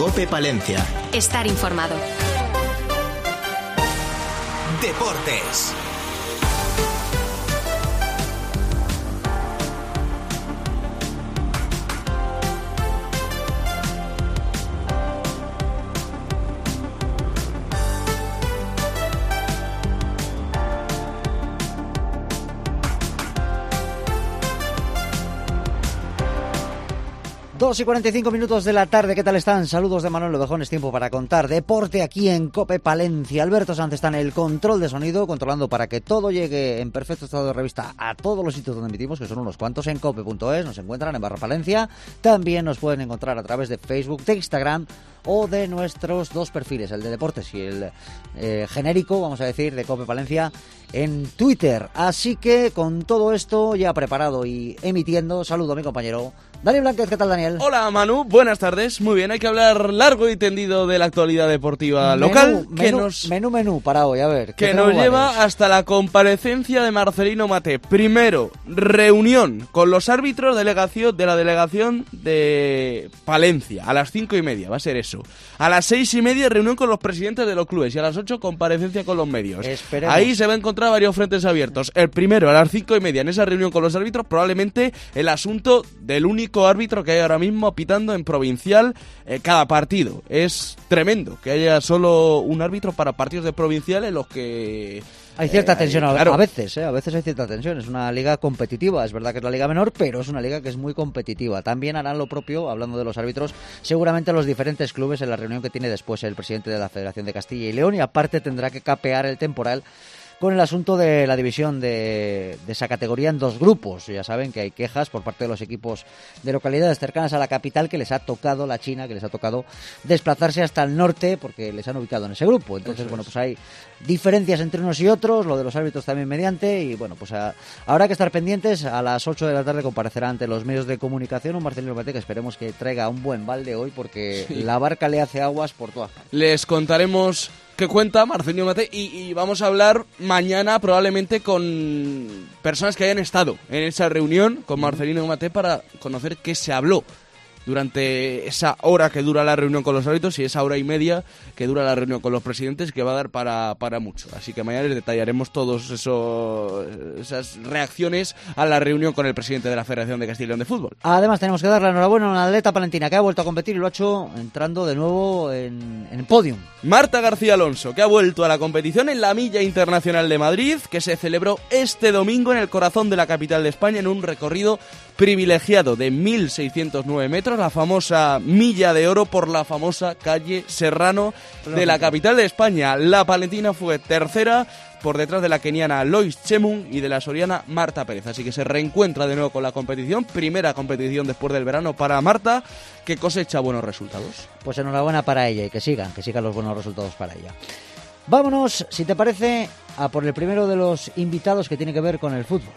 COPE Palencia. Estar informado. Deportes. Dos y 45 minutos de la tarde, ¿qué tal están? Saludos de Manuel Ovejón, es tiempo para contar deporte aquí en COPE Palencia. Alberto Sanz está en el control de sonido, controlando para que todo llegue en perfecto estado de revista a todos los sitios donde emitimos, que son unos cuantos, en cope.es, nos encuentran en /Palencia. También nos pueden encontrar a través de Facebook, de Instagram o de nuestros dos perfiles, el de deportes y el genérico, vamos a decir, de COPE Palencia en Twitter. Así que con todo esto ya preparado y emitiendo, saludo a mi compañero Daniel Blanquez. ¿Qué tal, Daniel? Hola, Manu, buenas tardes. Muy bien, hay que hablar largo y tendido de la actualidad deportiva local. Menú para hoy, a ver. Que nos lleva hasta la comparecencia de Marcelino Maté. Primero, reunión con los árbitros de la delegación de Palencia, a las 5:30, va a ser eso. A las 6:30, reunión con los presidentes de los clubes y a las 8, comparecencia con los medios. Esperemos. Ahí se va a encontrar varios frentes abiertos. El primero, a las 5:30, en esa reunión con los árbitros, probablemente el asunto del único árbitro que hay ahora mismo pitando en provincial cada partido. Es tremendo que haya solo un árbitro para partidos de provincial en los que hay cierta tensión claro. a veces hay cierta tensión. Es una liga competitiva, es verdad que es la liga menor, pero es una liga que es muy competitiva. También harán lo propio, hablando de los árbitros, seguramente los diferentes clubes en la reunión que tiene después el presidente de la Federación de Castilla y León, y aparte tendrá que capear el temporal con el asunto de la división de esa categoría en dos grupos. Ya saben que hay quejas por parte de los equipos de localidades cercanas a la capital, que les ha tocado la China, que les ha tocado desplazarse hasta el norte porque les han ubicado en ese grupo. Entonces, bueno, pues hay diferencias entre unos y otros, lo de los árbitros también mediante, y bueno, pues habrá que estar pendientes. A las 8 de la tarde comparecerá ante los medios de comunicación un Marcelino Maté que esperemos que traiga un buen balde hoy, porque sí, la barca le hace aguas por todas partes. Les contaremos qué cuenta Marcelino Maté y vamos a hablar mañana probablemente con personas que hayan estado en esa reunión con Marcelino Maté para conocer qué se habló durante esa hora que dura la reunión con los árbitros y esa hora y media que dura la reunión con los presidentes, que va a dar para mucho. Así que mañana les detallaremos todos esas reacciones a la reunión con el presidente de la Federación de Castilla y León de Fútbol. Además tenemos que darle la enhorabuena a una atleta palentina que ha vuelto a competir y lo ha hecho entrando de nuevo en el podium. Marta García Alonso, que ha vuelto a la competición en la Milla Internacional de Madrid, que se celebró este domingo en el corazón de la capital de España en un recorrido privilegiado de 1.609 metros, la famosa Milla de Oro por la famosa calle Serrano de la capital de España. La palentina fue tercera por detrás de la keniana Lois Chemun y de la soriana Marta Pérez. Así que se reencuentra de nuevo con la competición. Primera competición después del verano para Marta, que cosecha buenos resultados. Pues enhorabuena para ella y que sigan los buenos resultados para ella. Vámonos, si te parece, a por el primero de los invitados que tiene que ver con el fútbol.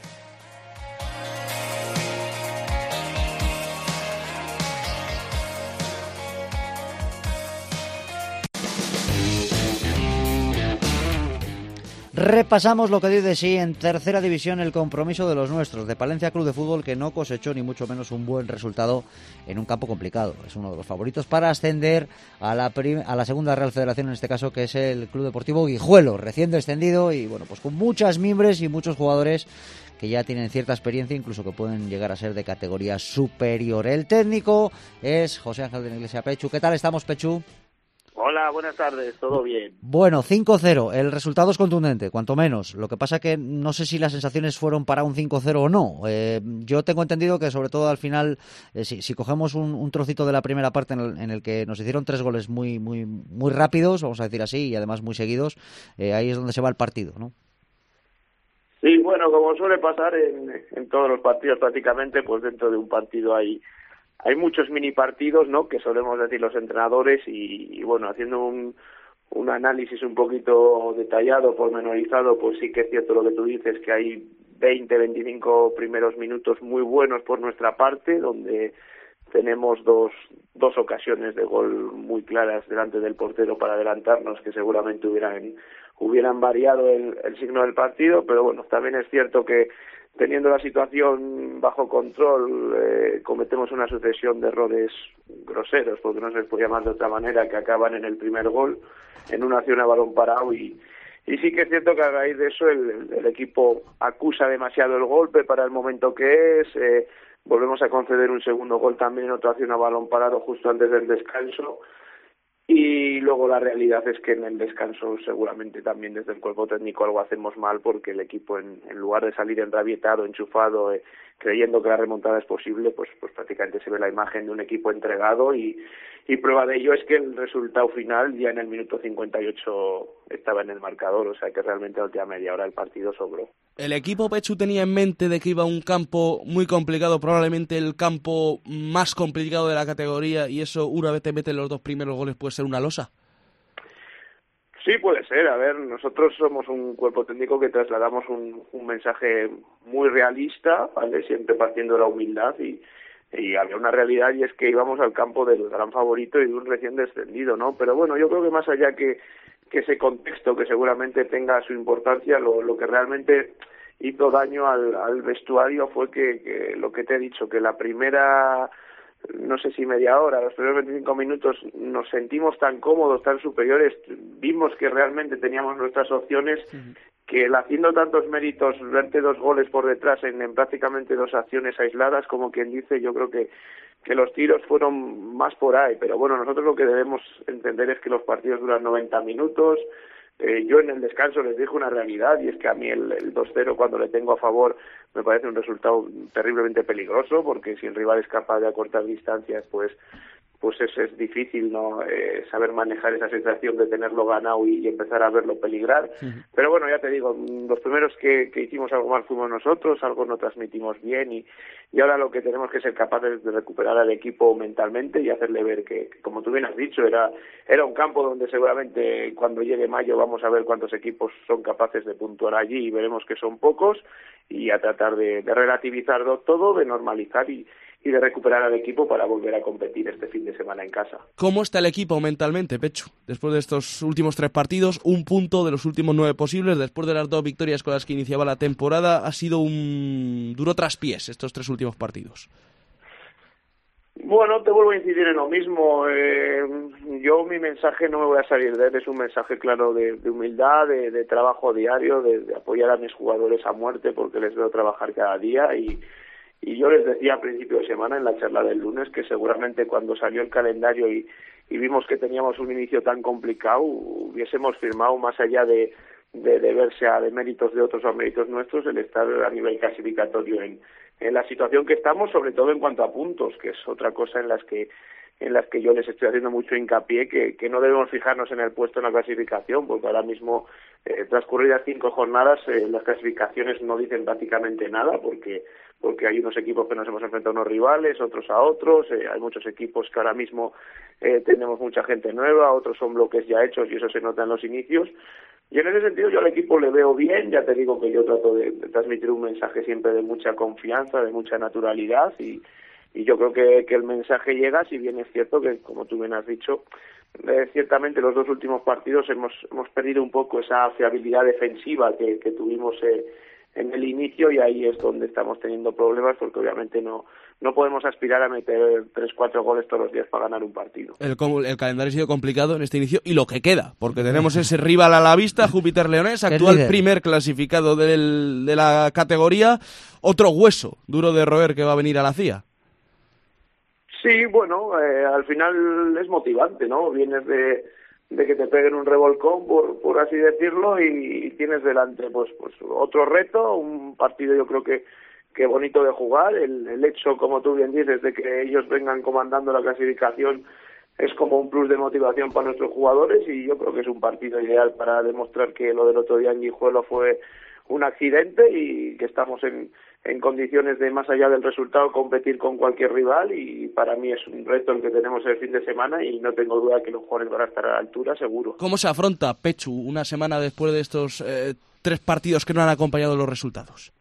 Repasamos lo que dio de sí en tercera división el compromiso de los nuestros, de Palencia Club de Fútbol, que no cosechó ni mucho menos un buen resultado en un campo complicado. Es uno de los favoritos para ascender a la segunda Real Federación, en este caso, que es el Club Deportivo Guijuelo, recién descendido y bueno, pues con muchas mimbres y muchos jugadores que ya tienen cierta experiencia, incluso que pueden llegar a ser de categoría superior. El técnico es José Ángel de la Iglesia Pechu. ¿Qué tal estamos, Pechu? Hola, buenas tardes, ¿todo bien? Bueno, 5-0, el resultado es contundente, cuanto menos. Lo que pasa que no sé si las sensaciones fueron para un 5-0 o no. Yo tengo entendido que sobre todo al final, si cogemos un trocito de la primera parte en el que nos hicieron 3 goles muy rápidos, vamos a decir así, y además muy seguidos, ahí es donde se va el partido, ¿no? Sí, bueno, como suele pasar en todos los partidos prácticamente, pues dentro de un partido hay muchos mini partidos, ¿no?, que solemos decir los entrenadores y bueno, haciendo un análisis un poquito detallado, pormenorizado, pues sí que es cierto lo que tú dices, que hay 20-25 primeros minutos muy buenos por nuestra parte, donde tenemos dos ocasiones de gol muy claras delante del portero para adelantarnos, que seguramente hubieran variado el signo del partido, pero bueno, también es cierto que teniendo la situación bajo control, cometemos una sucesión de errores groseros, porque no se les puede llamar de otra manera, que acaban en el primer gol, en una acción a balón parado, y sí que es cierto que a raíz de eso el equipo acusa demasiado el golpe para el momento que es, volvemos a conceder un segundo gol también en otra acción a balón parado justo antes del descanso, y luego la realidad es que en el descanso seguramente también desde el cuerpo técnico algo hacemos mal, porque el equipo en lugar de salir enrabietado, enchufado, creyendo que la remontada es posible, pues prácticamente se ve la imagen de un equipo entregado, y prueba de ello es que el resultado final ya en el minuto 58 estaba en el marcador, o sea que realmente a la última media hora el partido sobró. El equipo, Pechu, tenía en mente de que iba a un campo muy complicado, probablemente el campo más complicado de la categoría, y eso, una vez te meten los 2 primeros goles, puede ser una losa. Sí, puede ser. A ver, nosotros somos un cuerpo técnico que trasladamos un mensaje muy realista, ¿vale? Siempre partiendo de la humildad, y había una realidad, y es que íbamos al campo del gran favorito y de un recién descendido, ¿no? Pero bueno, yo creo que más allá que ese contexto, que seguramente tenga su importancia, lo que realmente hizo daño al vestuario fue que lo que te he dicho, que la primera, no sé si media hora, los primeros 25 minutos nos sentimos tan cómodos, tan superiores, vimos que realmente teníamos nuestras opciones, que el haciendo tantos méritos, verte 2 goles por detrás en prácticamente 2 acciones aisladas, como quien dice, yo creo que los tiros fueron más por ahí, pero bueno, nosotros lo que debemos entender es que los partidos duran 90 minutos. Yo en el descanso les dije una realidad, y es que a mí el 2-0 cuando le tengo a favor me parece un resultado terriblemente peligroso, porque si el rival es capaz de acortar distancias, pues es difícil, ¿no? Saber manejar esa sensación de tenerlo ganado y empezar a verlo peligrar. Pero bueno, ya te digo, los primeros que hicimos algo mal fuimos nosotros, algo no transmitimos bien, y ahora lo que tenemos que ser capaces de recuperar al equipo mentalmente y hacerle ver que como tú bien has dicho, era un campo donde seguramente cuando llegue mayo vamos a ver cuántos equipos son capaces de puntuar allí, y veremos que son pocos, y a tratar de relativizarlo todo, de normalizar y de recuperar al equipo para volver a competir este fin de semana en casa. ¿Cómo está el equipo mentalmente, Pechu? Después de estos últimos 3 partidos, 1 punto de los últimos 9 posibles, después de las 2 victorias con las que iniciaba la temporada, ha sido un duro traspiés estos 3 últimos partidos. Bueno, te vuelvo a incidir en lo mismo. Yo mi mensaje no me voy a salir de él, es un mensaje claro de humildad, de trabajo diario, de apoyar a mis jugadores a muerte, porque les veo trabajar cada día, y yo les decía a principio de semana en la charla del lunes que seguramente cuando salió el calendario y vimos que teníamos un inicio tan complicado, hubiésemos firmado, más allá de verse a de méritos de otros o a méritos nuestros, el estar a nivel clasificatorio en la situación que estamos, sobre todo en cuanto a puntos, que es otra cosa en las que yo les estoy haciendo mucho hincapié, que no debemos fijarnos en el puesto en la clasificación, porque ahora mismo, transcurridas 5 jornadas, las clasificaciones no dicen prácticamente nada, porque hay unos equipos que nos hemos enfrentado a unos rivales, otros a otros, hay muchos equipos que ahora mismo tenemos mucha gente nueva, otros son bloques ya hechos, y eso se nota en los inicios. Y en ese sentido yo al equipo le veo bien, ya te digo que yo trato de transmitir un mensaje siempre de mucha confianza, de mucha naturalidad, y yo creo que el mensaje llega, si bien es cierto que, como tú bien has dicho, ciertamente los 2 últimos partidos hemos perdido un poco esa fiabilidad defensiva que tuvimos en el inicio, y ahí es donde estamos teniendo problemas, porque obviamente no podemos aspirar a meter 3-4 goles todos los días para ganar un partido. El calendario ha sido complicado en este inicio, y lo que queda, porque tenemos ese rival a la vista, Júpiter Leones, actual primer clasificado de la categoría, otro hueso duro de roer que va a venir a la CIA. Sí, bueno, al final es motivante, ¿no? Vienes de que te peguen un revolcón, por así decirlo, y tienes delante pues otro reto, un partido yo creo que bonito de jugar. El hecho, como tú bien dices, de que ellos vengan comandando la clasificación es como un plus de motivación para nuestros jugadores, y yo creo que es un partido ideal para demostrar que lo del otro día en Guijuelo fue un accidente, y que estamos en condiciones de, más allá del resultado, competir con cualquier rival, y para mí es un reto el que tenemos el fin de semana, y no tengo duda que los jugadores van a estar a la altura, seguro. ¿Cómo se afronta, Pechu, una semana después de estos 3 partidos que no han acompañado los resultados?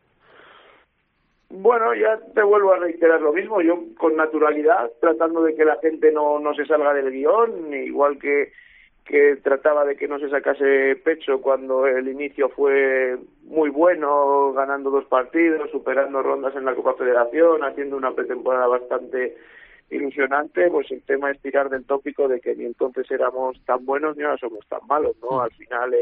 Bueno, ya te vuelvo a reiterar lo mismo, yo con naturalidad, tratando de que la gente no se salga del guión, igual que trataba de que no se sacase pecho cuando el inicio fue muy bueno, ganando 2 partidos, superando rondas en la Copa Federación, haciendo una pretemporada bastante ilusionante, pues el tema es tirar del tópico de que ni entonces éramos tan buenos ni ahora somos tan malos, ¿no? Al final,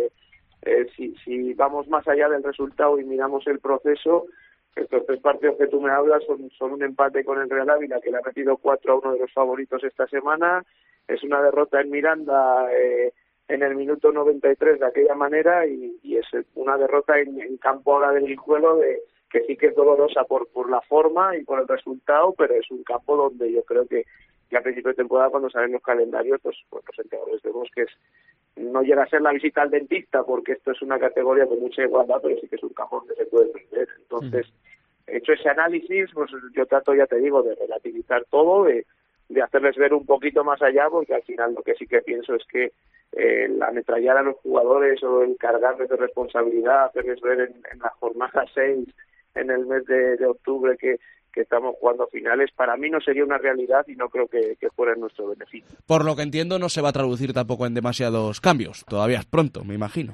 si vamos más allá del resultado y miramos el proceso, estos 3 partidos que tú me hablas son un empate con el Real Ávila, que le ha metido 4 a uno de los favoritos esta semana, es una derrota en Miranda en el minuto 93 de aquella manera y es una derrota en campo ahora del Guijuelo que sí que es dolorosa por la forma y por el resultado, pero es un campo donde yo creo que a principio de temporada, cuando salen los calendarios, pues los entrenadores vemos que no llega a ser la visita al dentista, porque esto es una categoría con mucha igualdad, pero sí que es un campo donde se puede perder. Entonces, hecho ese análisis, pues yo trato, ya te digo, de relativizar todo, de hacerles ver un poquito más allá, porque al final lo que sí que pienso es que el ametrallar a los jugadores o el cargarles de responsabilidad, hacerles ver en la jornada 6, en el mes de octubre, que estamos jugando finales, para mí no sería una realidad y no creo que fuera en nuestro beneficio. Por lo que entiendo, no se va a traducir tampoco en demasiados cambios. Todavía es pronto, me imagino.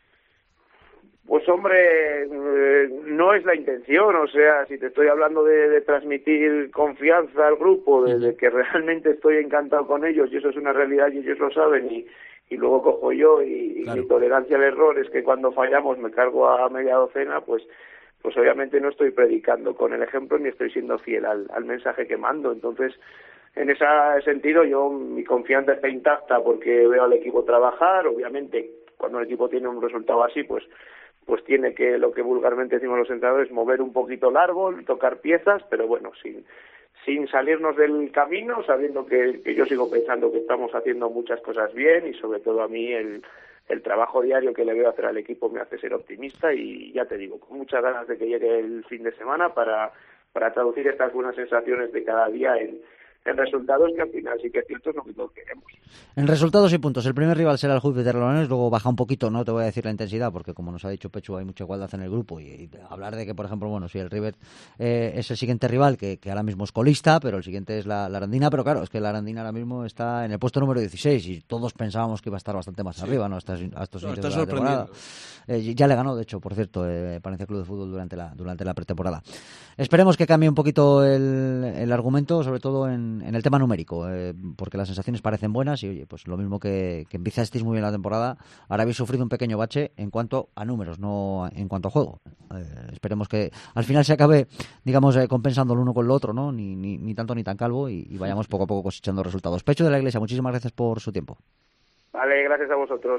Pues hombre, no es la intención, o sea, si te estoy hablando de transmitir confianza al grupo, de que realmente estoy encantado con ellos y eso es una realidad y ellos lo saben y luego cojo yo y claro. Mi tolerancia al error es que cuando fallamos me cargo a media docena, pues obviamente no estoy predicando con el ejemplo ni estoy siendo fiel al mensaje que mando. Entonces, en ese sentido, mi confianza está intacta porque veo al equipo trabajar. Obviamente, cuando el equipo tiene un resultado así, pues tiene que, lo que vulgarmente decimos los entrenadores, mover un poquito el árbol, tocar piezas, pero bueno, sin salirnos del camino, sabiendo que yo sigo pensando que estamos haciendo muchas cosas bien y sobre todo a mí el trabajo diario que le veo hacer al equipo me hace ser optimista y ya te digo, con muchas ganas de que llegue el fin de semana para traducir estas buenas sensaciones de cada día en resultados que al final sí que es cierto es lo que todos queremos. En resultados y puntos, el primer rival será el Júpiter Leones, luego baja un poquito, no te voy a decir la intensidad, porque como nos ha dicho Pechu, hay mucha igualdad en el grupo y hablar de que, por ejemplo, bueno, si el River es el siguiente rival, que ahora mismo es colista, pero el siguiente es la Arandina, pero claro, es que la Arandina ahora mismo está en el puesto número 16 y todos pensábamos que iba a estar bastante más arriba, ¿no? Hasta estos inicios de la temporada. Ya le ganó, de hecho, por cierto, Palencia Club de Fútbol durante la pretemporada. Esperemos que cambie un poquito el argumento, sobre todo en el tema numérico, porque las sensaciones parecen buenas y, oye, pues lo mismo que empezasteis muy bien la temporada, ahora habéis sufrido un pequeño bache en cuanto a números, no en cuanto a juego. Esperemos que al final se acabe, digamos, compensando el uno con el otro, ¿no? Ni tanto ni tan calvo y vayamos poco a poco cosechando resultados. Pecho de la Iglesia, muchísimas gracias por su tiempo. Vale, gracias a vosotros.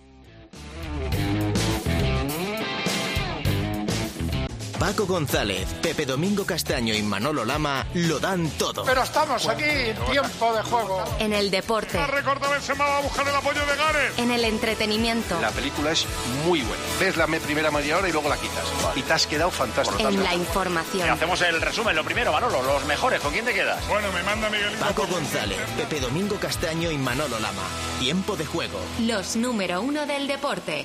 Paco González, Pepe Domingo Castaño y Manolo Lama lo dan todo. Pero estamos aquí en tiempo de juego. En el deporte. La recorta Benzema va a buscar el apoyo de Gares. En el entretenimiento. La película es muy buena. Ves la primera media hora y luego la quitas. Vale. Y te has quedado fantástico. En la información. Hacemos el resumen, lo primero, Manolo, los mejores. ¿Con quién te quedas? Bueno, me manda Miguelito. Paco González, Pepe Domingo Castaño y Manolo Lama. Tiempo de juego. Los número 1 del deporte.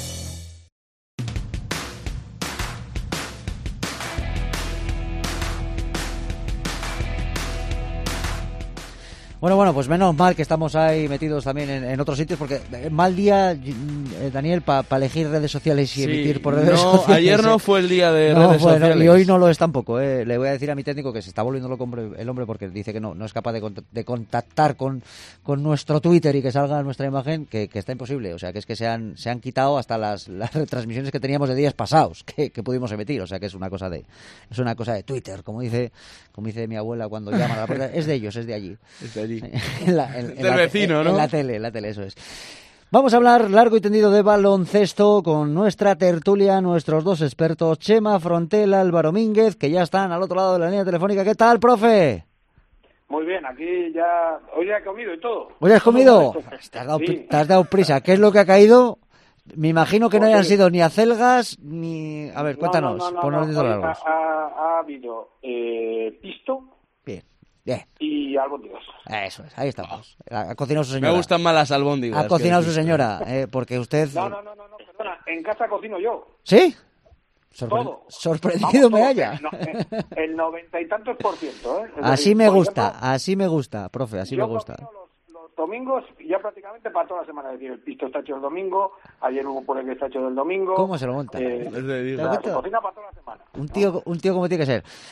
Bueno, pues menos mal que estamos ahí metidos también en otros sitios, porque mal día, Daniel, para elegir redes sociales y emitir por redes sociales. Ayer no fue el día de redes sociales. Y hoy no lo es tampoco. Le voy a decir a mi técnico que se está volviendo loco el hombre porque dice que no es capaz de contactar con nuestro Twitter y que salga nuestra imagen, que está imposible. O sea, que es que se han quitado hasta las retransmisiones que teníamos de días pasados que pudimos emitir. O sea, que es una cosa de Twitter, como dice mi abuela cuando llama a la puerta. Es de ellos, es de allí. Es de allí. Del vecino, ¿no? En la tele, eso es. Vamos a hablar largo y tendido de baloncesto con nuestra tertulia, nuestros dos expertos, Chema Frontel, Álvaro Mínguez, que ya están al otro lado de la línea telefónica. ¿Qué tal, profe? Muy bien, aquí ya... Hoy ya he comido y todo. ¿Hoy has comido? Sí. Te has dado prisa. ¿Qué es lo que ha caído? Me imagino que no hayan sido ni acelgas ni... A ver, cuéntanos. Ha habido pisto. Bien. Y albóndigas. Eso es, ahí estamos. Ha cocinado su señora. Me gustan más las albóndigas. Ha cocinado su señora, porque usted... No, perdona, en casa cocino yo. ¿Sí? Todo. Sorprendido me haya. El 90 y tantos %, ¿eh? Así me gusta, profe, así me gusta. Los domingos, ya prácticamente para toda la semana. Es decir, el pisto está hecho el domingo, ayer hubo por el que está hecho del domingo. ¿Cómo se lo monta? Se cocina para toda la semana. Un tío como tiene que ser.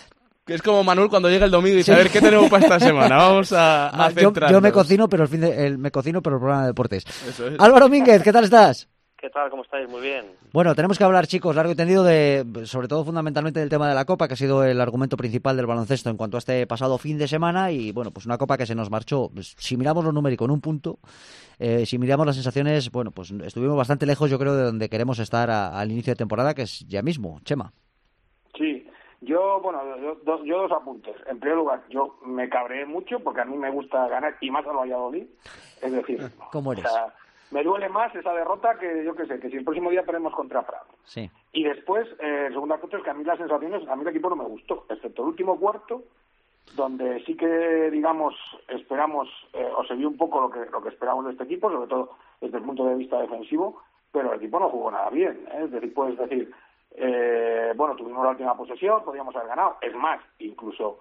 Que es como Manuel cuando llega el domingo y saber qué tenemos para esta semana. Vamos a centrarnos. Yo me cocino, pero el programa de deportes. Eso es. Álvaro Mínguez, ¿qué tal estás? ¿Qué tal? ¿Cómo estáis? Muy bien. Bueno, tenemos que hablar, chicos, largo y tendido, sobre todo fundamentalmente del tema de la Copa, que ha sido el argumento principal del baloncesto en cuanto a este pasado fin de semana. Y bueno, pues una Copa que se nos marchó, pues, si miramos lo numérico, en un punto. Si miramos las sensaciones, bueno, pues estuvimos bastante lejos, yo creo, de donde queremos estar al inicio de temporada, que es ya mismo. Chema. Sí. Yo dos apuntes. En primer lugar, yo me cabreé mucho porque a mí me gusta ganar y más al Valladolid. Es decir, ¿cómo eres? O sea, me duele más esa derrota que yo que sé, que si el próximo día perdemos contra Prat. Sí. Y después, el segundo punto es que a mí las sensaciones, a mí el equipo no me gustó, excepto el último cuarto, donde sí que, digamos, esperamos, o se vio un poco lo que esperamos de este equipo, sobre todo desde el punto de vista defensivo, pero el equipo no jugó nada bien, ¿eh? Es decir, puedes decir, bueno, tuvimos la última posesión, podríamos haber ganado, es más, incluso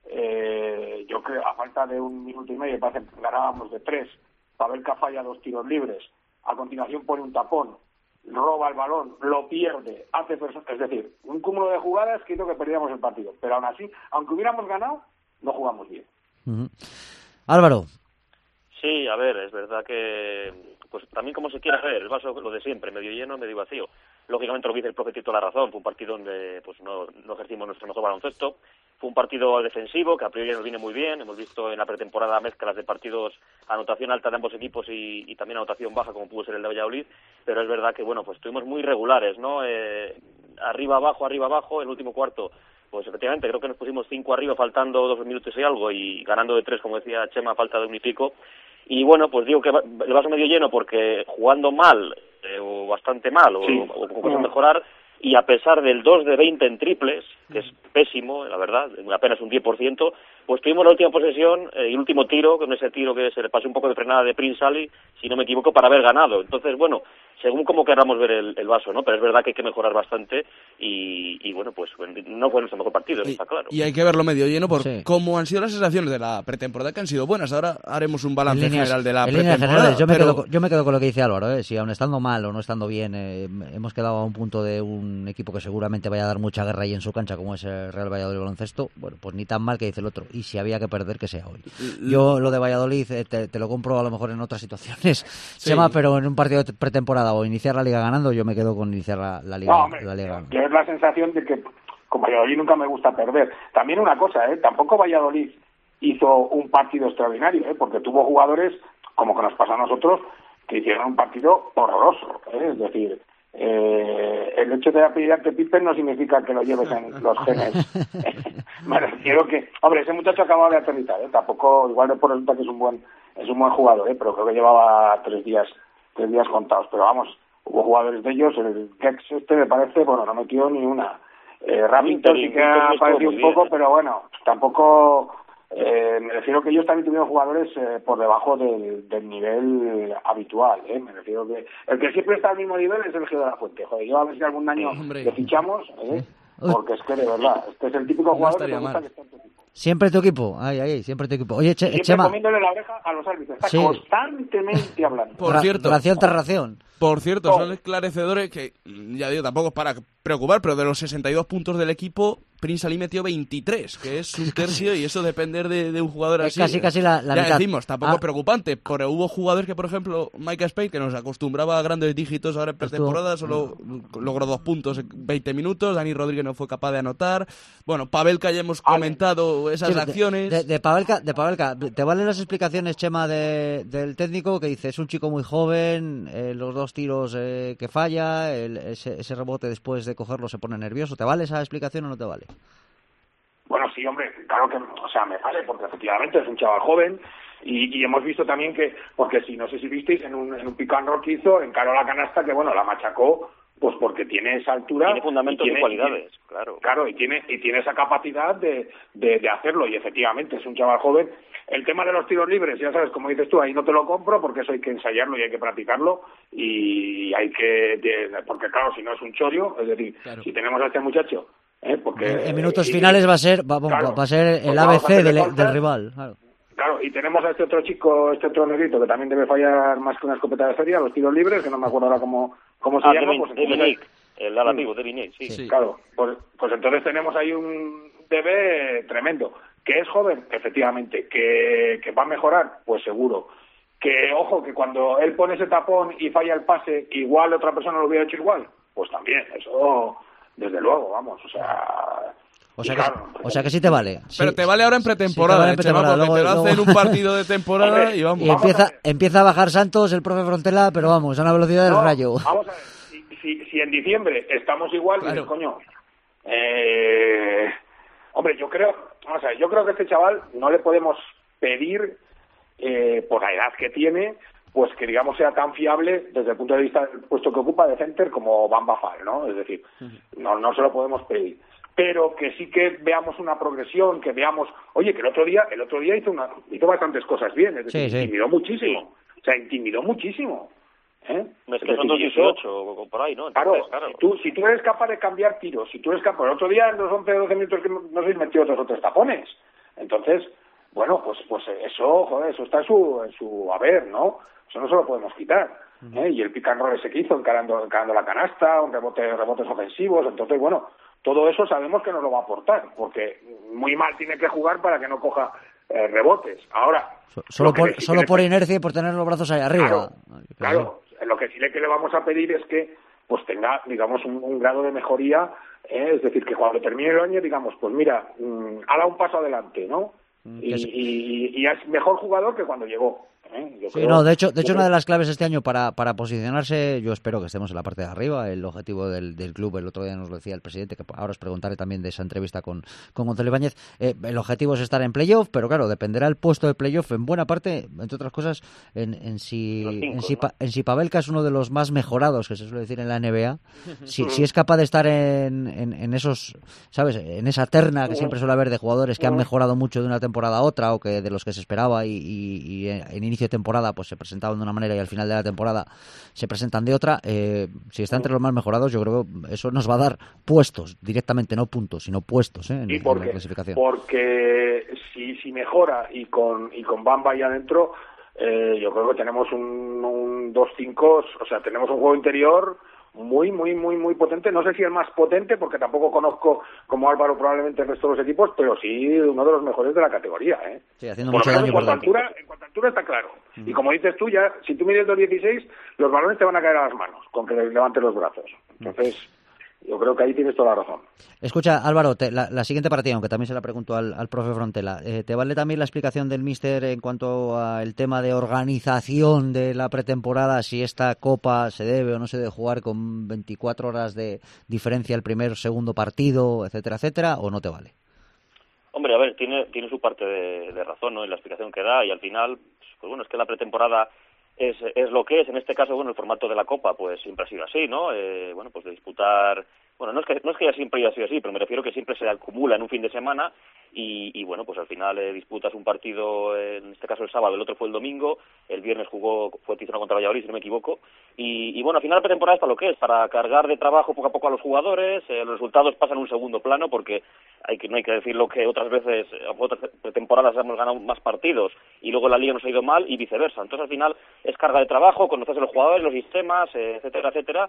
yo creo, a falta de 1 minuto y medio, parece que ganábamos de 3, Pavelka falla 2 tiros libres, a continuación pone un tapón, roba el balón, lo pierde, es decir, un cúmulo de jugadas que hizo que perdiéramos el partido, pero aún así, aunque hubiéramos ganado, no jugamos bien. Uh-huh. Álvaro. Sí, a ver, es verdad que, pues también como se quiera ver, el vaso lo de siempre, medio lleno, medio vacío. Lógicamente lo que dice el profe Tito la razón, fue un partido donde pues no ejercimos nuestro mejor baloncesto, fue un partido defensivo que a priori nos viene muy bien, hemos visto en la pretemporada mezclas de partidos, anotación alta de ambos equipos y también anotación baja como pudo ser el de Valladolid, pero es verdad que bueno, pues estuvimos muy regulares, ¿no? Arriba abajo, el último cuarto, pues efectivamente creo que nos pusimos 5 arriba faltando 2 minutos y algo y ganando de 3, como decía Chema, a falta de 1 y pico, y bueno, pues digo que el vaso medio lleno porque jugando mal o bastante mal o con cosas mejorar, y a pesar del 2 de 20 en triples, que es pésimo, la verdad, apenas un 10%, pues tuvimos la última posesión y el último tiro, con ese tiro que se le pasó un poco de frenada de Prince Ali, si no me equivoco, para haber ganado. Entonces, bueno, según como queramos ver el vaso, ¿no? Pero es verdad que hay que mejorar bastante y bueno, pues no fue nuestro mejor partido, está claro. Y hay que verlo medio lleno por cómo han sido las sensaciones de la pretemporada, que han sido buenas. Ahora haremos un balance general de la pretemporada. Yo me quedo con lo que dice Álvaro, ¿eh? Si aún estando mal o no estando bien, hemos quedado a un punto de un equipo que seguramente vaya a dar mucha guerra ahí en su cancha, como es el Real Valladolid Baloncesto, bueno, pues ni tan mal que dice el otro. Y si había que perder, que sea hoy. Yo lo de Valladolid te lo compro a lo mejor en otras situaciones, Chema, pero en un partido de pretemporada o iniciar la liga ganando, yo me quedo con iniciar la liga. No, hombre, la liga. Yo es la sensación de que con Valladolid nunca me gusta perder. También una cosa, tampoco Valladolid hizo un partido extraordinario, porque tuvo jugadores, como que nos pasa a nosotros, que hicieron un partido horroroso, es decir, el hecho de apellidarte Pippen no significa que lo lleves en los genes. Me refiero que, hombre, ese muchacho acababa de aterrizar, tampoco, igual después resulta que es un buen jugador, pero creo que llevaba 3 días contados, pero vamos, hubo jugadores de ellos, el Gex me parece, bueno, no metió ni una. Raptor sí que ha aparecido un poco, pero bueno, tampoco. Me refiero que ellos también tuvieron jugadores por debajo del nivel habitual, me refiero que el que siempre está al mismo nivel es el Gio de la Fuente. Joder, yo a ver si algún año le fichamos, porque es que de verdad, este es el típico jugador que te gusta que esté en tu equipo. Siempre tu equipo, siempre tu equipo. Oye, Chema, comiéndole la oreja a los árbitros, está constantemente hablando. Por cierto, ración tras ración. Por cierto, son esclarecedores que, ya digo, tampoco es para preocupar, pero de los 62 puntos del equipo, Prince Ali metió 23, que es un tercio, y eso depender de un jugador así. Casi la ya mitad. Decimos, tampoco es preocupante, pero hubo jugadores que, por ejemplo, Mike Spade, que nos acostumbraba a grandes dígitos ahora en pretemporada, solo logró 2 puntos en 20 minutos, Dani Rodríguez no fue capaz de anotar. Bueno, Pavelka ya hemos comentado esas acciones. De Pavelka, ¿te valen las explicaciones, Chema, del técnico que dice, es un chico muy joven, los 2 tiros que falla, ese rebote después de cogerlo se pone nervioso? ¿Te vale esa explicación o no te vale? Bueno, sí, hombre, claro que, o sea, me vale, porque efectivamente es un chaval joven y hemos visto también que, porque si no sé si visteis, en un pick and roll que hizo, encaró la canasta, que bueno, la machacó, pues porque tiene esa altura. Tiene fundamentos y cualidades, claro. Claro, y tiene esa capacidad de hacerlo, y efectivamente es un chaval joven. El tema de los tiros libres, ya sabes, como dices tú, ahí no te lo compro, porque eso hay que ensayarlo y hay que practicarlo, y hay que, porque claro, si no es un chollo, es decir, si tenemos a este muchacho, porque en minutos finales va a ser el ABC del rival, claro, y tenemos a este otro chico, este otro negrito, que también debe fallar más que una escopeta de feria, los tiros libres, que no me acuerdo ahora cómo se llama. El ala pivo, Devin Nick, sí. Claro, pues entonces tenemos ahí un DB tremendo. ¿Que es joven? Efectivamente. ¿Que va a mejorar? Pues seguro. Que, ojo, que cuando él pone ese tapón y falla el pase, igual otra persona lo hubiera hecho igual. Pues también, eso, desde luego, vamos, o sea que sí te vale. Pero sí, te vale ahora en pretemporada, sí pretemporada. Luego, te lo hacen un partido de temporada ver, y vamos. Y empieza a bajar Santos, el profe Frontela, pero vamos, a una velocidad del rayo. Vamos a ver, si en diciembre estamos igual, claro. Coño, hombre, yo creo que este chaval no le podemos pedir, por la edad que tiene, pues que digamos sea tan fiable desde el punto de vista del puesto que ocupa de center como Bamba Fall, ¿no? Es decir, no se lo podemos pedir, pero que sí que veamos una progresión, que veamos, oye, que el otro día hizo bastantes cosas bien, es decir, intimidó muchísimo, intimidó muchísimo. Es que son 2-18 o por ahí, ¿no? Entonces, claro. Si tú eres capaz de cambiar tiros, si tú eres capaz, el otro día en los 11-12 minutos que no sé, metió 2 o 3 tapones, entonces, bueno, pues eso, joder, eso está en su haber, ¿no? Eso no se lo podemos quitar. Y el pick and roll ese que hizo, encarando la canasta, rebotes ofensivos, entonces, bueno, todo eso sabemos que nos lo va a aportar, porque muy mal tiene que jugar para que no coja rebotes. Ahora, solo por inercia y por tener los brazos ahí arriba. Claro, lo que sí que le vamos a pedir es que pues tenga, digamos, un grado de mejoría, es decir, que cuando termine el año, digamos, pues mira, haga un paso adelante, ¿no? Y es mejor jugador que cuando llegó. De hecho una de las claves este año para posicionarse, yo espero que estemos en la parte de arriba. El objetivo del club, el otro día nos lo decía el presidente, que ahora os preguntaré también de esa entrevista con Gonzalo Ibáñez. El objetivo es estar en playoff, pero claro, dependerá el puesto de playoff en buena parte, entre otras cosas, en si Pavelka es uno de los más mejorados, que se suele decir en la NBA, si es capaz de estar en esos, ¿sabes? En esa terna que siempre suele haber de jugadores que han mejorado mucho de una temporada a otra, o que de los que se esperaba y en inicio de temporada pues se presentaban de una manera y al final de la temporada se presentan de otra. Si está entre los más mejorados, yo creo que eso nos va a dar puestos directamente, no puntos, sino puestos en la clasificación. Porque si mejora y con Bamba ahí adentro, yo creo que tenemos un 2-5, o sea, tenemos un juego interior muy potente. No sé si el más potente, porque tampoco conozco como Álvaro probablemente el resto de los equipos, pero sí uno de los mejores de la categoría. Sí, haciendo mucho daño por dentro. En cuanto a altura está claro. Y como dices tú, ya si tú mides 2.16, los balones te van a caer a las manos con que levantes los brazos. Entonces, yo creo que ahí tienes toda la razón. Escucha, Álvaro, la siguiente para ti, aunque también se la pregunto al profe Frontela. ¿Te vale también la explicación del míster en cuanto al tema de organización de la pretemporada? Si esta Copa se debe o no se debe jugar con 24 horas de diferencia el primer o segundo partido, etcétera, ¿o no te vale? Hombre, a ver, tiene su parte de razón, ¿no?, en la explicación que da, y al final, pues bueno, es que la pretemporada es lo que es. En este caso, bueno, el formato de la Copa pues siempre ha sido así, ¿no? Bueno, pues de disputar, bueno, no es que ya siempre haya sido así, pero me refiero que siempre se acumula en un fin de semana y bueno, pues al final disputas un partido, en este caso el sábado, el otro fue el domingo, el viernes fue titular contra Valladolid, si no me equivoco, y bueno, al final la pretemporada es para lo que es, para cargar de trabajo poco a poco a los jugadores. Los resultados pasan a un segundo plano porque no hay que decirlo, que otras veces, otras temporadas hemos ganado más partidos y luego la liga nos ha ido mal y viceversa. Entonces al final es carga de trabajo, conocerse los jugadores, los sistemas, etcétera,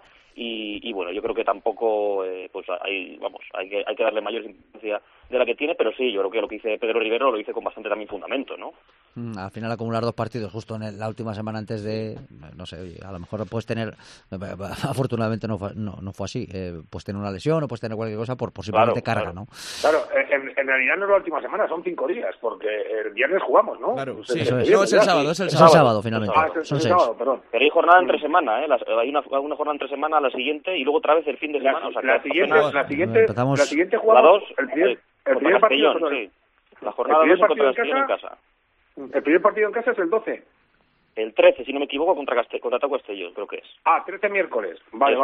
y bueno, yo creo que tampoco pues hay que darle mayor importancia de la que tiene, pero sí, yo creo que lo que dice Pedro Rivero lo dice con bastante también fundamento, ¿no? Al final acumular 2 partidos justo en la última semana antes de, no sé, a lo mejor puedes tener, afortunadamente no fue así, puedes tener una lesión o puedes tener cualquier cosa por simplemente carga, ¿no? Claro, en realidad no es la última semana, son 5 días, porque el viernes jugamos, ¿no? Claro, sí, eso es. No, es el sábado, es el sábado finalmente. Son 6. Sábado, perdón. Pero hay jornada entre semana, hay una jornada entre semana, la siguiente, y luego otra vez el fin de semana. La siguiente jugamos el primer partido, sí. La jornada 2 contra Castellón en casa. El primer partido en casa es el 12. El 13, si no me equivoco, contra Taco Castellón, creo que es. 13 miércoles. Vale.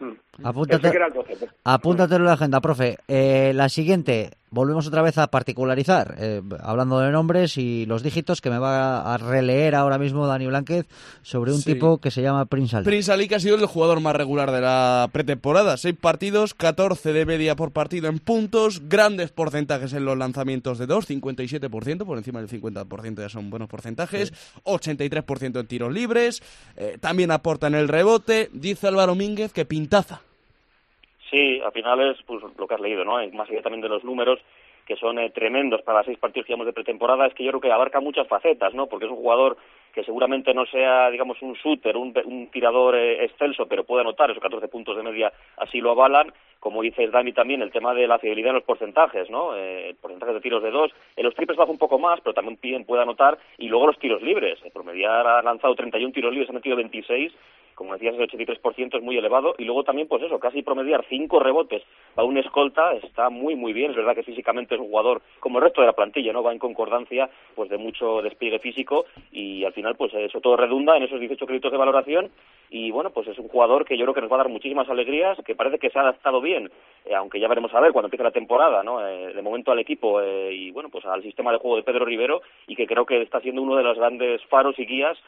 Apúntatelo en la agenda, profe. La siguiente, volvemos otra vez a particularizar, hablando de nombres y los dígitos, que me va a releer ahora mismo Dani Blánquez sobre un tipo que se llama Prince Ali. Prince Ali, que ha sido el jugador más regular de la pretemporada. 6 partidos, 14 de media por partido en puntos, grandes porcentajes en los lanzamientos de 2, 57%, por encima del 50% ya son buenos porcentajes, 83% en tiros libres, también aporta en el rebote. Dice Álvaro Mínguez que pintaza. Sí, al final es pues lo que has leído, ¿no? Más allá también de los números, que son tremendos para 6 partidos que llevamos de pretemporada, es que yo creo que abarca muchas facetas, ¿no? Porque es un jugador que seguramente no sea, digamos, un shooter, un tirador excelso, pero puede anotar, esos 14 puntos de media así lo avalan. Como dices, Dani, también el tema de la fidelidad en los porcentajes, ¿no? Porcentajes de tiros de 2, en los triples baja un poco más, pero también puede anotar, y luego los tiros libres. Promediar ha lanzado 31 tiros libres, ha metido 26, como decías, el 83% es muy elevado, y luego también, pues eso, casi promediar 5 rebotes para un escolta está muy, muy bien. Es verdad que físicamente es un jugador, como el resto de la plantilla, ¿no? Va en concordancia, pues de mucho despliegue físico, y al final, pues eso todo redunda en esos 18 créditos de valoración, y bueno, pues es un jugador que yo creo que nos va a dar muchísimas alegrías, que parece que se ha adaptado bien, aunque ya veremos a ver cuando empiece la temporada, ¿no? De momento al equipo y bueno, pues al sistema de juego de Pedro Rivero, y que creo que está siendo uno de los grandes faros y guías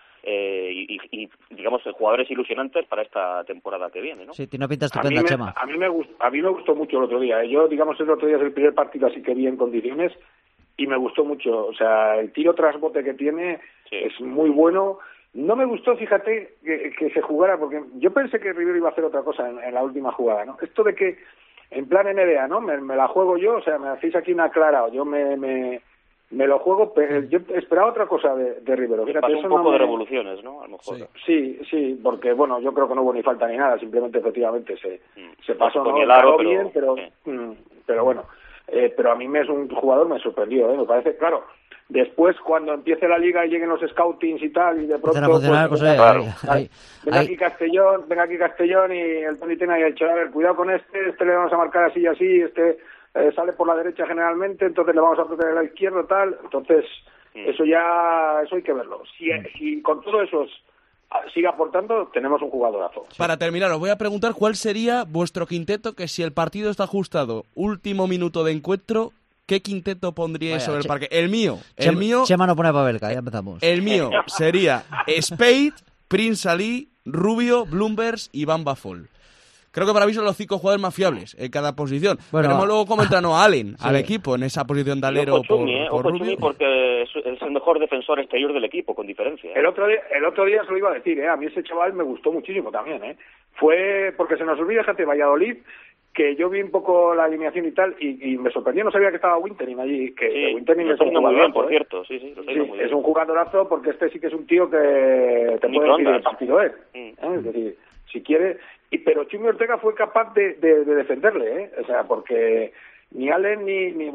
y digamos jugadores ilusionantes para esta temporada que viene, ¿no? Sí, tiene una pinta estupenda, Chema. A mí me gustó mucho el otro día. Yo, digamos, el otro día es el primer partido así que vi en condiciones y me gustó mucho. O sea, el tiro tras bote que tiene es muy bueno. No me gustó, fíjate, que se jugara, porque yo pensé que Rivero iba a hacer otra cosa en la última jugada, ¿no? Esto de que, en plan NBA, ¿no? Me la juego yo, o sea, me hacéis aquí una clara, o yo me lo juego, pero yo esperaba otra cosa de Rivero. Fíjate, pasó eso un poco no de revoluciones, ¿no? A lo mejor. Sí, porque, bueno, yo creo que no hubo ni falta ni nada, simplemente, efectivamente, se pasó, ¿no? Claro, bien, pero bueno, pero a mí es un jugador, me sorprendió, me parece, claro. Después, cuando empiece la liga y lleguen los scoutings y tal, y de pronto venga aquí Castellón y el Tony Tena y el Chor, a ver, cuidado con este le vamos a marcar así y así, sale por la derecha generalmente, entonces le vamos a proteger a la izquierda, tal, entonces eso hay que verlo. Si con todo eso sigue aportando, tenemos un jugadorazo. Para terminar, os voy a preguntar cuál sería vuestro quinteto, que si el partido está ajustado, último minuto de encuentro, ¿qué quinteto pondríais sobre el parque? El mío. Chema no pone Pavelka, ya empezamos. El mío sería Spade, Prince Ali, Rubio, Bloomberg y Bamba Fall. Creo que para mí son los 5 jugadores más fiables en cada posición. Bueno, veremos luego cómo entran a Allen al equipo en esa posición de alero por Rubio. Porque es el mejor defensor exterior del equipo, con diferencia. El otro día se lo iba a decir, a mí ese chaval me gustó muchísimo también. Fue porque se nos olvida, gente, Valladolid, que yo vi un poco la alineación y tal, y me sorprendió, no sabía que estaba Winterning allí, que Winterning es un jugadorazo, muy bien, por cierto, sí, es un jugadorazo, porque sí que es un tío que te puede decir el partido, es decir, si quiere, pero Chumi Ortega fue capaz de defenderle, o sea, porque ni Allen ni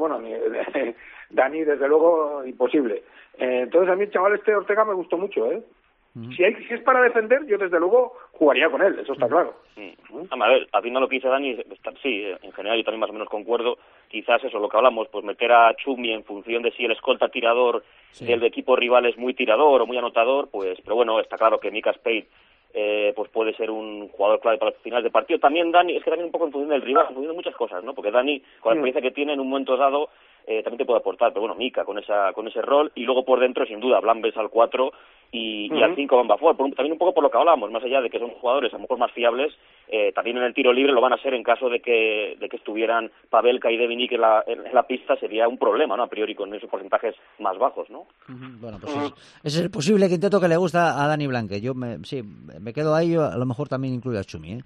Dani, desde luego, imposible. Entonces a mí el chaval Ortega me gustó mucho, Si es para defender, yo desde luego jugaría con él, eso está claro. A ver, haciendo lo que dice Dani, sí, en general yo también más o menos concuerdo. Quizás eso, lo que hablamos, pues meter a Chumi en función de si el escolta tirador del equipo rival es muy tirador o muy anotador, pues, pero bueno, está claro que Mika Spade pues puede ser un jugador clave para los finales de partido. También Dani, es que también un poco en función del rival, en función de muchas cosas, ¿no? Porque Dani, con la experiencia que tiene en un momento dado, también te puede aportar, pero bueno, Mika con ese rol, y luego por dentro, sin duda, Blambes al 4 y al 5 Bamba Fall, también un poco por lo que hablábamos, más allá de que son jugadores a lo mejor más fiables, también en el tiro libre lo van a ser en caso de que estuvieran Pavelka y Devinik en la pista, sería un problema, ¿no? A priori con esos porcentajes más bajos, ¿no? Bueno, pues ese es el posible quinteto que le gusta a Dani Blanque. Yo me quedo ahí, yo a lo mejor también incluyo a Chumi,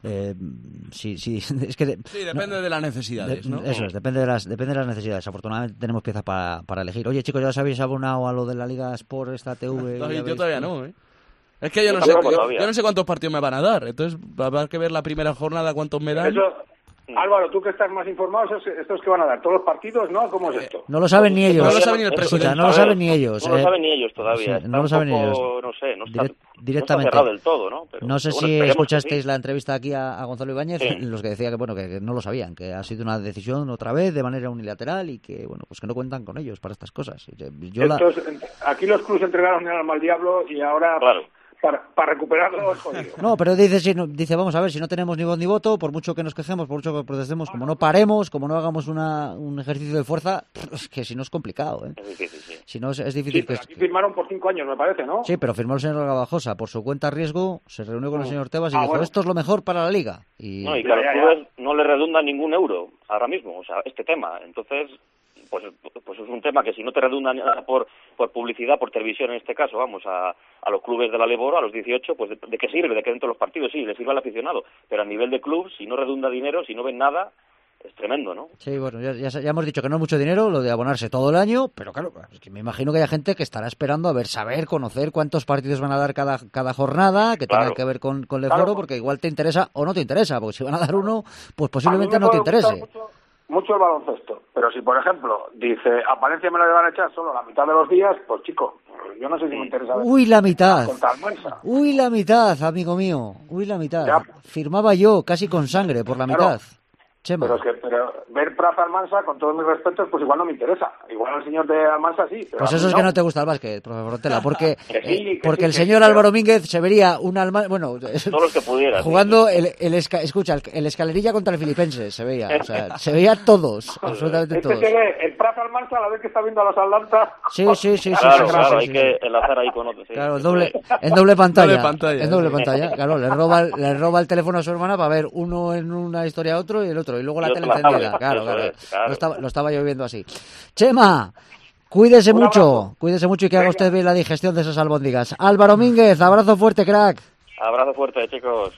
sí, es que depende de las necesidades, ¿no? Eso es, depende de las necesidades. Afortunadamente tenemos piezas para elegir. Oye, chicos, ¿ya os habéis abonado a lo de la Liga Sport, esta TV? Yo todavía no, Es que yo no sé cuántos partidos me van a dar, entonces habrá que ver la primera jornada cuántos me dan. Álvaro, tú que estás más informado, estos que van a dar todos los partidos, ¿no? ¿Cómo es esto? No lo saben ni ellos. No lo saben ni el presidente. No lo saben ni ellos. No lo saben ni ellos todavía. Sí, no lo saben ni ellos. No sé, no está directamente. cerrado del todo, ¿no? Pero, no sé si escuchasteis la entrevista aquí a Gonzalo Ibáñez, en los que decía que no lo sabían, que ha sido una decisión otra vez de manera unilateral y que pues que no cuentan con ellos para estas cosas. Aquí los clubes entregaron al mal diablo y ahora... Claro. Para recuperarlo es jodido. No, pero dice, vamos a ver, si no tenemos ni voz ni voto, por mucho que nos quejemos, por mucho que protestemos, como no paremos, como no hagamos un ejercicio de fuerza, es que si no es complicado, Es difícil, sí. Si no es difícil. Sí, pero aquí firmaron por 5 años, me parece, ¿no? Sí, pero firmó el señor Gabajosa por su cuenta riesgo, se reunió con el señor Tebas y dijo, esto es lo mejor para la Liga. Y claro, a los clubes no le redunda ningún euro ahora mismo, o sea, este tema. Entonces, pues es un tema que si no te redunda nada por publicidad, por televisión en este caso, vamos, a los clubes de la Leboro, a los 18, pues ¿de qué sirve? ¿De qué dentro de los partidos? Sí, le sirve al aficionado, pero a nivel de club, si no redunda dinero, si no ven nada, es tremendo, ¿no? Sí, bueno, ya hemos dicho que no es mucho dinero lo de abonarse todo el año, pero claro, es que me imagino que hay gente que estará esperando conocer cuántos partidos van a dar cada jornada, que tenga que ver con el foro, porque igual te interesa o no te interesa, porque si van a dar uno, pues posiblemente no te interese. Mucho el baloncesto, pero si por ejemplo dice a Palencia me lo van a echar solo la mitad de los días, pues chico, yo no sé si me interesa ver. Uy, la mitad. Uy, la mitad, amigo mío. Uy, la mitad. Ya. Firmaba yo casi con sangre por la mitad. Chema. Pero ver Praza Almansa, con todos mis respetos, pues igual no me interesa. Igual al señor de Almansa sí. Pero pues eso es que no te gusta el básquet, profesor Portela, porque el señor Álvaro Mínguez se vería un Almansa, bueno, todos los que pudiera, jugando el Escalerilla contra el Filipenses, se veía, o sea, se veía todos, absolutamente todos. Se ve el Praza Almansa a la vez que está viendo a los Atlanta. Sí. Claro, hay que enlazar ahí con otros. Sí. Claro, en doble pantalla. En doble pantalla, claro, le roba el teléfono a su hermana para ver uno en una historia a otro y el otro. Y luego la tele encendida, claro. Lo estaba yo viendo así. Chema, cuídese mucho y que haga usted bien la digestión de esas albóndigas. Álvaro Mínguez, abrazo fuerte, crack. Abrazo fuerte, chicos.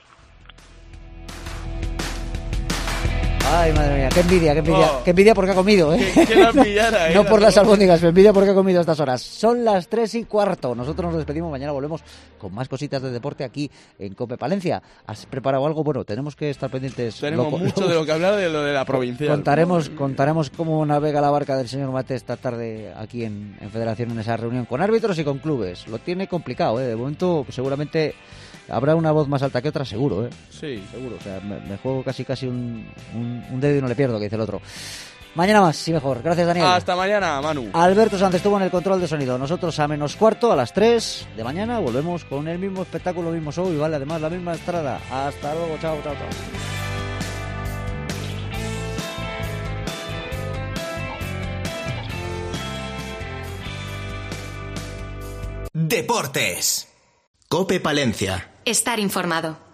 Ay, madre mía, qué envidia porque ha comido, ¿eh? Que la pillara, no por las albóndigas, me envidia porque ha comido a estas horas. Son las 3:15. Nosotros nos despedimos, mañana volvemos con más cositas de deporte aquí en COPE Palencia. ¿Has preparado algo? Bueno, tenemos que estar pendientes. Tenemos mucho de lo que hablar de lo de la provincial. Contaremos cómo navega la barca del señor Mate esta tarde aquí en Federación en esa reunión con árbitros y con clubes. Lo tiene complicado, ¿eh? De momento seguramente habrá una voz más alta que otra, seguro, ¿eh? Sí. Seguro, o sea, me juego casi un dedo y no le pierdo, que dice el otro. Mañana más, sí mejor. Gracias, Daniel. Hasta mañana, Manu. Alberto Sánchez estuvo en el control de sonido. Nosotros a -15, a las 3 de mañana, volvemos con el mismo espectáculo, el mismo show y vale, además la misma estrada. Hasta luego, chao. Deportes. COPE Palencia. Estar informado.